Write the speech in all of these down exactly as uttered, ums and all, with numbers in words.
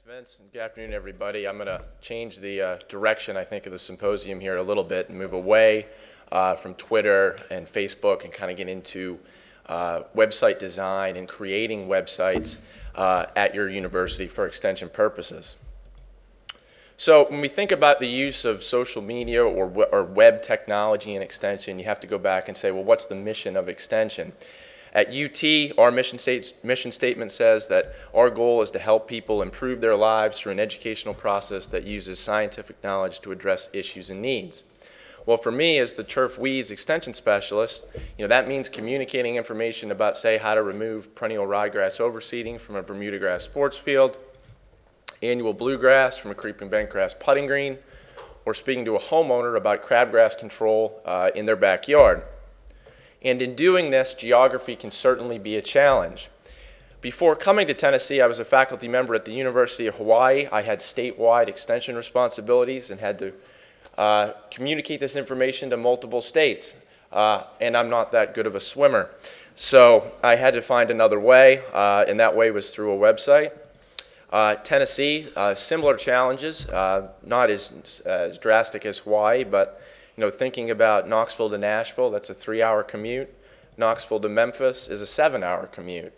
Vince. Good afternoon, everybody. I'm going to change the uh, direction, I think, of the symposium here a little bit and move away uh, from Twitter and Facebook and kind of get into uh, website design and creating websites uh, at your university for extension purposes. So when we think about the use of social media or, or web technology and extension, you have to go back and say, well, what's the mission of extension? At U T, our mission, state, mission statement says that our goal is to help people improve their lives through an educational process that uses scientific knowledge to address issues and needs. Well, for me, as the turf weeds extension specialist, you know, that means communicating information about, say, how to remove perennial ryegrass overseeding from a Bermuda grass sports field, annual bluegrass from a creeping bentgrass putting green, or speaking to a homeowner about crabgrass control uh, in their backyard. And in doing this, geography can certainly be a challenge. Before coming to Tennessee, I was a faculty member at the University of Hawaii. I had statewide extension responsibilities and had to uh, communicate this information to multiple states. Uh, and I'm not that good of a swimmer. So I had to find another way, uh, and that way was through a website. Uh, Tennessee, uh, similar challenges, uh, not as, as drastic as Hawaii, but you know, thinking about Knoxville to Nashville, that's a three-hour commute. Knoxville to Memphis is a seven-hour commute.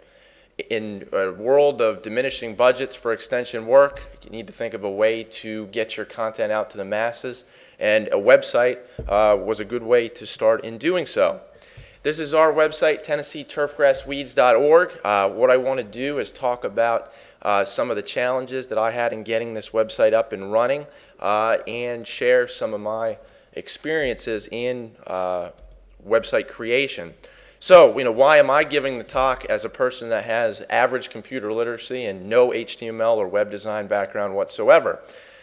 In a world of diminishing budgets for extension work, you need to think of a way to get your content out to the masses, and a website uh, was a good way to start in doing so. This is our website, Tennessee Turfgrass Weeds dot org. Uh, what I want to do is talk about uh, some of the challenges that I had in getting this website up and running uh, and share some of my experiences in uh, website creation. So, you know, why am I giving the talk as a person that has average computer literacy and no H T M L or web design background whatsoever?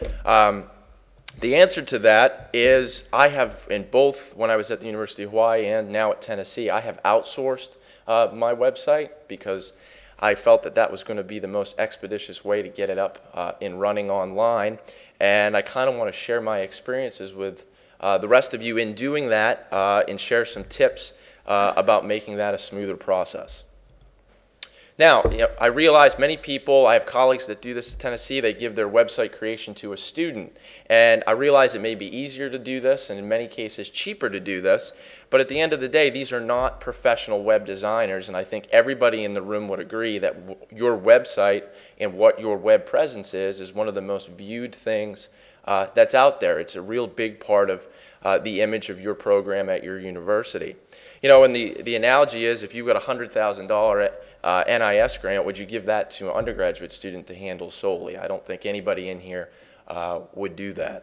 Um, the answer to that is I have, in both when I was at the University of Hawaii and now at Tennessee, I have outsourced uh, my website because I felt that that was going to be the most expeditious way to get it up uh, and running online. And I kind of want to share my experiences with Uh, the rest of you in doing that uh, and share some tips uh, about making that a smoother process. Now, you know, I realize many people, I have colleagues that do this in Tennessee, they give their website creation to a student. And I realize it may be easier to do this and in many cases cheaper to do this. But at the end of the day, these are not professional web designers. And I think everybody in the room would agree that w your website and what your web presence is is one of the most viewed things Uh, that's out there. It's a real big part of uh, the image of your program at your university. You know, and the, the analogy is if you got a one hundred thousand dollars uh, N I S grant, would you give that to an undergraduate student to handle solely? I don't think anybody in here uh, would do that.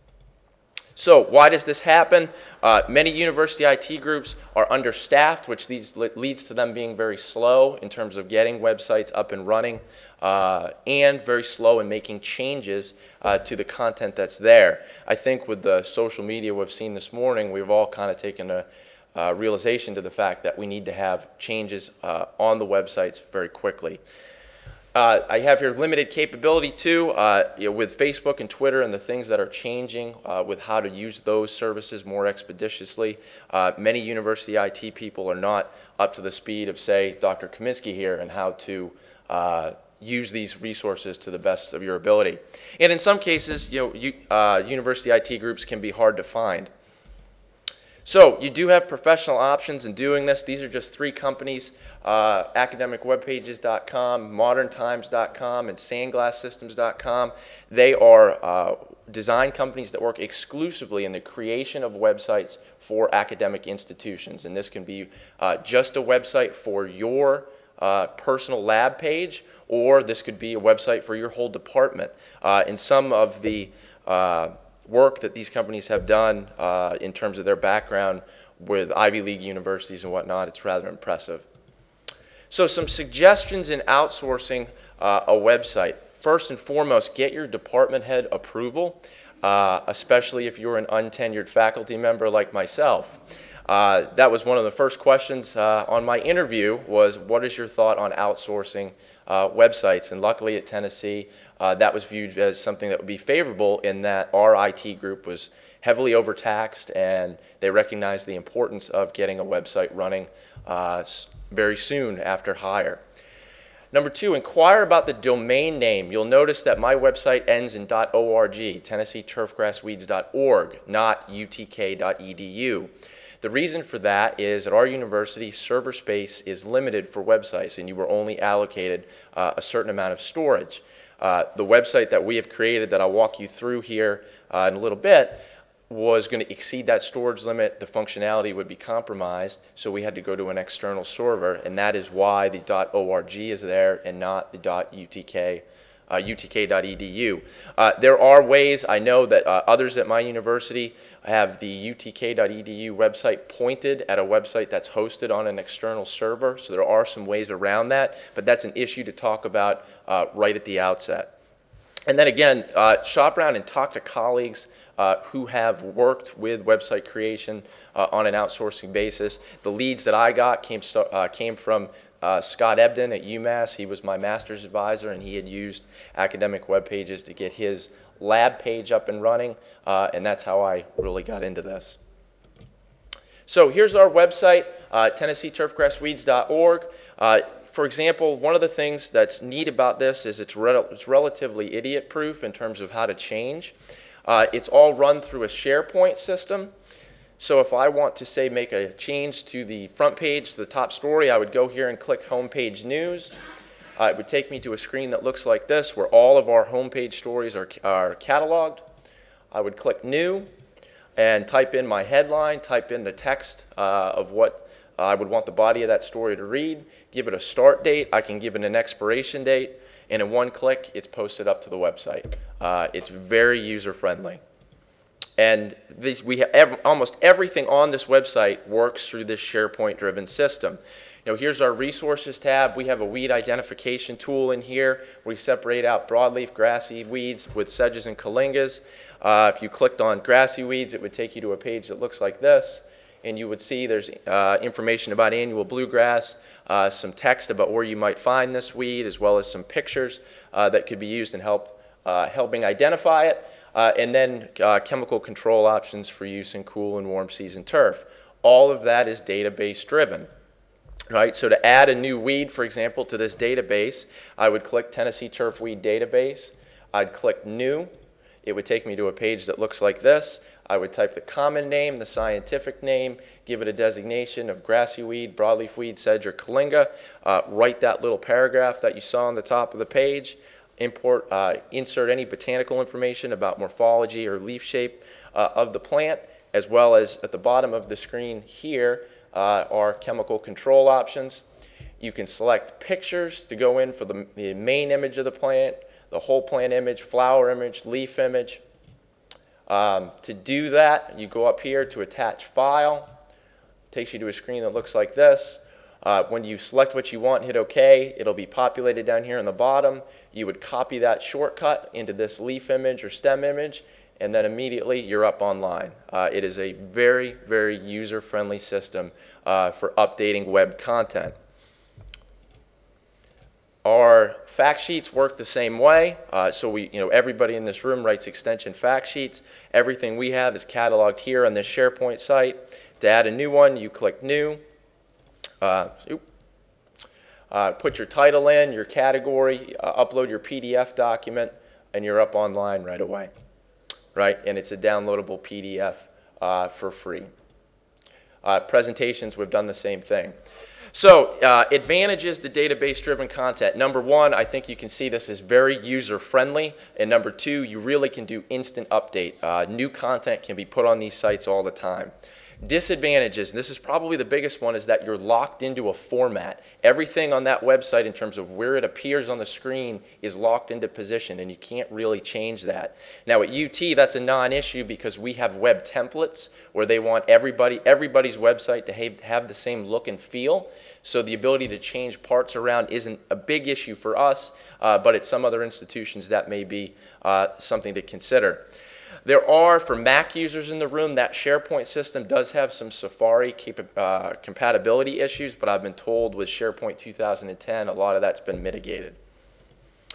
So why does this happen? Uh, many university I T groups are understaffed, which leads, leads to them being very slow in terms of getting websites up and running, uh, and very slow in making changes uh, to the content that's there. I think with the social media we've seen this morning, we've all kind of taken a uh, realization to the fact that we need to have changes uh, on the websites very quickly. Uh, I have here limited capability too, uh, you know, with Facebook and Twitter and the things that are changing uh, with how to use those services more expeditiously. Uh, many university I T people are not up to the speed of, say, Doctor Kaminsky here and how to uh, use these resources to the best of your ability. And in some cases, you know, you, uh, university I T groups can be hard to find. So you do have professional options in doing this. These are just three companies, uh, academic web pages dot com, modern times dot com, and sandglass systems dot com. They are uh, design companies that work exclusively in the creation of websites for academic institutions. And this can be uh, just a website for your uh, personal lab page, or this could be a website for your whole department. Uh, in some of the uh, work that these companies have done uh, in terms of their background with Ivy League universities and whatnot, it's rather impressive. So some suggestions in outsourcing uh, a website. First and foremost, get your department head approval, uh, especially if you're an untenured faculty member like myself. Uh, that was one of the first questions uh, on my interview was, what is your thought on outsourcing uh, websites? And luckily at Tennessee, uh, that was viewed as something that would be favorable in that our I T group was heavily overtaxed and they recognized the importance of getting a website running uh, very soon after hire. Number two, inquire about the domain name. You'll notice that my website ends in .org, Tennessee Turfgrass Weeds dot org, not U T K dot E D U. The reason for that is at our university, server space is limited for websites, and you were only allocated uh, a certain amount of storage. Uh, the website that we have created that I'll walk you through here uh, in a little bit was going to exceed that storage limit. The functionality would be compromised, so we had to go to an external server, and that is why the .org is there and not the .utk, uh, U T K dot E D U. Uh, there are ways, I know that uh, others at my university have the U T K dot E D U website pointed at a website that's hosted on an external server, so there are some ways around that, but that's an issue to talk about uh, right at the outset. And then again, uh, shop around and talk to colleagues Uh, who have worked with website creation uh, on an outsourcing basis. The leads that I got came, uh, came from uh, Scott Ebden at UMass. He was my master's advisor, and he had used academic web pages to get his lab page up and running, uh, and that's how I really got into this. So here's our website, uh, Tennessee Turfgrass Weeds dot org. Uh, for example, one of the things that's neat about this is it's, re it's relatively idiot-proof in terms of how to change. Uh, it's all run through a SharePoint system. So if I want to, say, make a change to the front page, the top story, I would go here and click Homepage News. Uh, it would take me to a screen that looks like this, where all of our homepage stories are, are cataloged. I would click New and type in my headline, type in the text uh, of what uh, I would want the body of that story to read, give it a start date. I can give it an expiration date. And in one click, it's posted up to the website. Uh, it's very user-friendly. And these, we have ev almost everything on this website works through this SharePoint-driven system. You know, here's our resources tab. We have a weed identification tool in here. We separate out broadleaf grassy weeds with sedges and kalingas. Uh, if you clicked on grassy weeds, it would take you to a page that looks like this. And you would see there's uh, information about annual bluegrass, uh, some text about where you might find this weed, as well as some pictures uh, that could be used in help, uh, helping identify it, uh, and then uh, chemical control options for use in cool and warm season turf. All of that is database driven. Right? So to add a new weed, for example, to this database, I would click Tennessee Turf Weed Database. I'd click New. It would take me to a page that looks like this. I would type the common name, the scientific name, give it a designation of grassy weed, broadleaf weed, sedge, or kalinga, uh, write that little paragraph that you saw on the top of the page, import, uh, insert any botanical information about morphology or leaf shape uh, of the plant, as well as at the bottom of the screen here uh, are chemical control options. You can select pictures to go in for the, the main image of the plant, the whole plant image, flower image, leaf image. Um, to do that, you go up here to attach file. It takes you to a screen that looks like this. Uh, when you select what you want, hit OK, it'll be populated down here on the bottom. You would copy that shortcut into this leaf image or stem image, and then immediately you're up online. Uh, it is a very, very user-friendly system uh, for updating web content. Our fact sheets work the same way. Uh, so we, you know, everybody in this room writes extension fact sheets. Everything we have is cataloged here on this SharePoint site. To add a new one, you click New. Uh, uh, put your title in, your category, uh, upload your P D F document, and you're up online right away. Right? And it's a downloadable P D F uh, for free. Uh, presentations, we've done the same thing. So uh, advantages to database-driven content. Number one, I think you can see this is very user-friendly. And number two, you really can do instant update. Uh, new content can be put on these sites all the time. Disadvantages, and this is probably the biggest one, is that you're locked into a format. Everything on that website in terms of where it appears on the screen is locked into position, and you can't really change that. Now at U T, that's a non-issue because we have web templates where they want everybody, everybody's website to have, have the same look and feel. So the ability to change parts around isn't a big issue for us, uh, but at some other institutions that may be uh, something to consider. There are, for Mac users in the room, that SharePoint system does have some Safari uh, compatibility issues, but I've been told with SharePoint two thousand ten, a lot of that's been mitigated.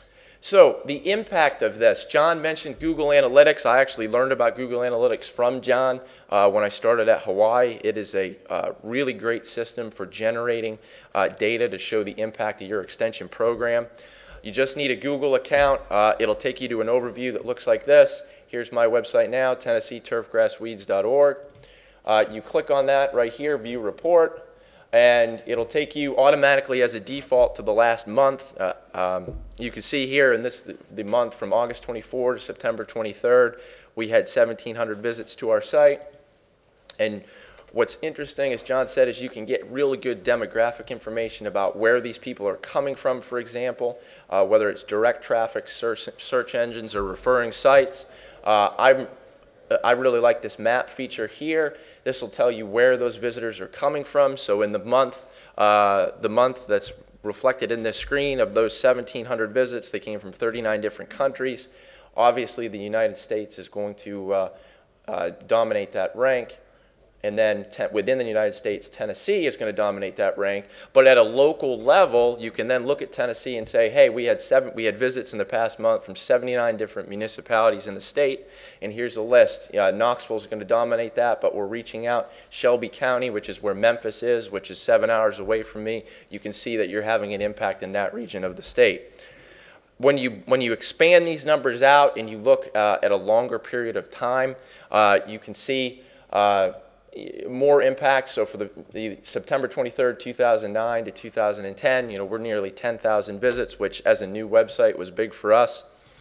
So the impact of this, John mentioned Google Analytics. I actually learned about Google Analytics from John uh, when I started at Hawaii. It is a uh, really great system for generating uh, data to show the impact of your extension program. You just need a Google account. Uh, it'll take you to an overview that looks like this. Here's my website now, Tennessee Turfgrass Weeds dot org. Uh, you click on that right here, View Report, and it'll take you automatically as a default to the last month. Uh, um, you can see here in this the, the month from August twenty-fourth to September twenty-third, we had seventeen hundred visits to our site. And what's interesting, as John said, is you can get really good demographic information about where these people are coming from, for example, uh, whether it's direct traffic, search, search engines, or referring sites. Uh, I'm I really like this map feature here. This will tell you where those visitors are coming from. So in the month, uh, the month that's reflected in this screen of those seventeen hundred visits, they came from thirty-nine different countries. Obviously, the United States is going to uh, uh, dominate that rank. And then te- within the United States, Tennessee is going to dominate that rank. But at a local level, you can then look at Tennessee and say, hey, we had seven, we had visits in the past month from seventy-nine different municipalities in the state. And here's a list. Uh, Knoxville is going to dominate that, but we're reaching out. Shelby County, which is where Memphis is, which is seven hours away from me, you can see that you're having an impact in that region of the state. When you, when you expand these numbers out and you look uh, at a longer period of time, uh, you can see uh, more impact. So for the, the September twenty-third, two thousand nine to two thousand ten, you know, we're nearly ten thousand visits, which as a new website was big for us.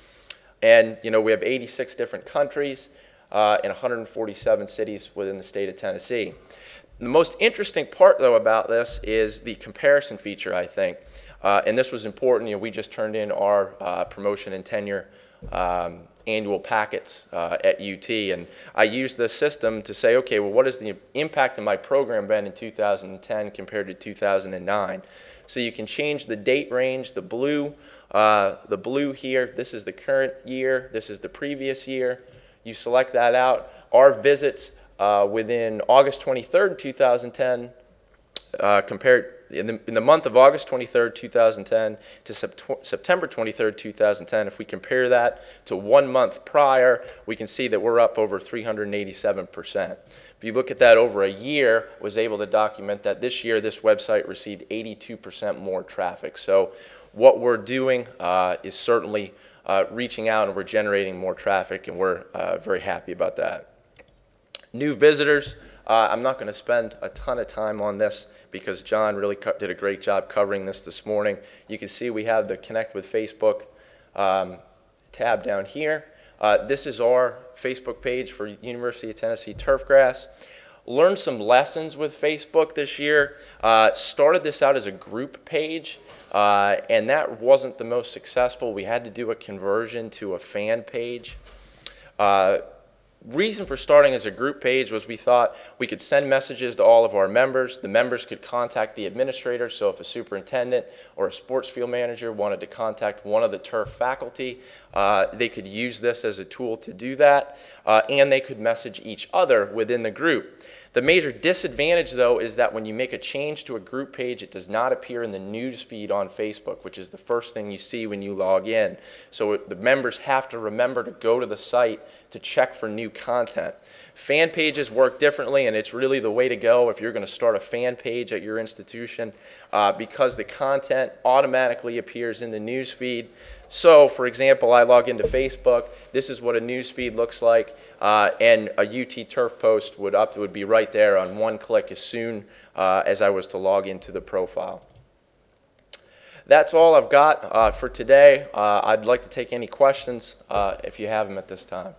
And, you know, we have eighty-six different countries uh, and one hundred forty-seven cities within the state of Tennessee. The most interesting part, though, about this is the comparison feature, I think. Uh, and this was important. You know, we just turned in our uh, promotion and tenure um, annual packets uh, at U T, and I used this system to say, okay, well, what has the impact of my program been in two thousand ten compared to two thousand nine? So you can change the date range. The blue, uh, the blue here, this is the current year. This is the previous year. You select that out. Our visits uh, within August twenty-third, two thousand ten, uh, compared in the, in the month of August twenty-third, two thousand ten to sept- September twenty-third, two thousand ten, if we compare that to one month prior, we can see that we're up over three hundred eighty-seven percent. If you look at that over a year, was able to document that this year this website received eighty-two percent more traffic. So what we're doing uh, is certainly uh, reaching out, and we're generating more traffic, and we're uh, very happy about that. New visitors, uh, I'm not going to spend a ton of time on this because John really co- did a great job covering this this morning. You can see we have the Connect with Facebook um, tab down here. Uh, this is our Facebook page for University of Tennessee Turfgrass. Learned some lessons with Facebook this year. Uh, started this out as a group page, uh, and that wasn't the most successful. We had to do a conversion to a fan page. Uh, reason for starting as a group page was we thought we could send messages to all of our members. The members could contact the administrator, so if a superintendent or a sports field manager wanted to contact one of the turf faculty, uh, they could use this as a tool to do that, uh, and they could message each other within the group. The major disadvantage, though, is that when you make a change to a group page, it does not appear in the news feed on Facebook, which is the first thing you see when you log in. So it, the members have to remember to go to the site to check for new content. Fan pages work differently, and it's really the way to go if you're going to start a fan page at your institution uh, because the content automatically appears in the news feed. So, for example, I log into Facebook. This is what a news feed looks like, uh, and a U T Turf post would up would be right there on one click as soon uh, as I was to log into the profile. That's all I've got uh, for today. Uh, I'd like to take any questions uh, if you have them at this time.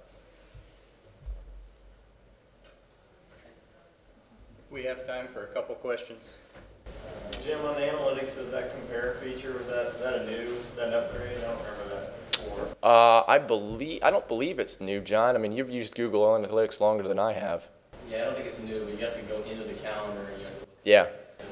We have time for a couple questions. Jim, on the analytics of that compare feature, was that, that a new, that an upgrade? I don't remember that before. Uh, I believe I don't believe it's new, John. I mean, you've used Google Analytics longer than I have. Yeah, I don't think it's new, but you have to go into the calendar and you have to Yeah.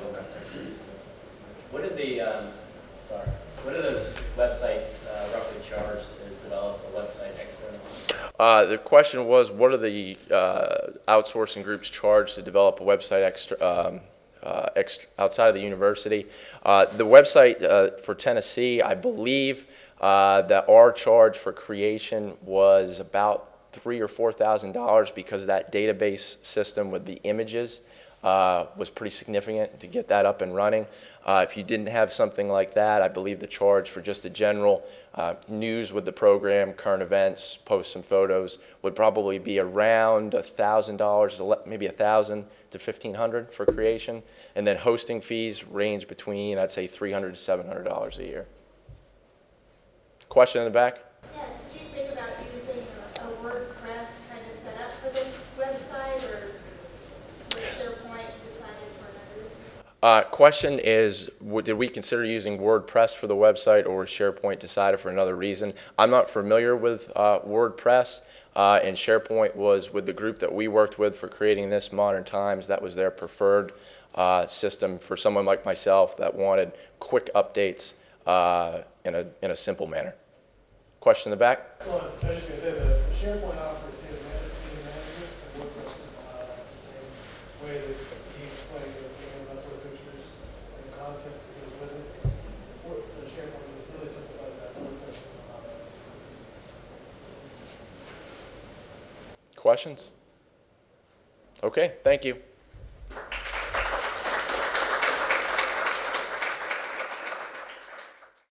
What did the um, sorry? What do those websites uh, roughly charge to develop a website externally? Uh, the question was, what are the uh, outsourcing groups charged to develop a website extra, um, uh, extra, outside of the university? Uh, the website uh, for Tennessee, I believe, Uh, that our charge for creation was about three or four thousand dollars because that database system with the images uh, was pretty significant to get that up and running. Uh, if you didn't have something like that, I believe the charge for just the general uh, news with the program, current events, post some photos, would probably be around a thousand dollars, maybe a thousand to fifteen hundred for creation, and then hosting fees range between, I'd say, three hundred to seven hundred dollars a year. Question in the back? Yeah, did you think about using a, a WordPress kind of setup for this website, or was SharePoint decided for another reason? Uh, question is, w did we consider using WordPress for the website, or was SharePoint decided for another reason? I'm not familiar with uh, WordPress, uh, and SharePoint was with the group that we worked with for creating this Modern Times. That was their preferred uh, system for someone like myself that wanted quick updates uh, in a in a simple manner. Question in the back? Well, I was just going to say that the SharePoint offers data management, data management, and WordPress does not allow that the same way that he explained that being able to upload pictures and content that goes with it. Word- The SharePoint just really simplifies that. WordPress does not allow that. Questions? Okay, thank you.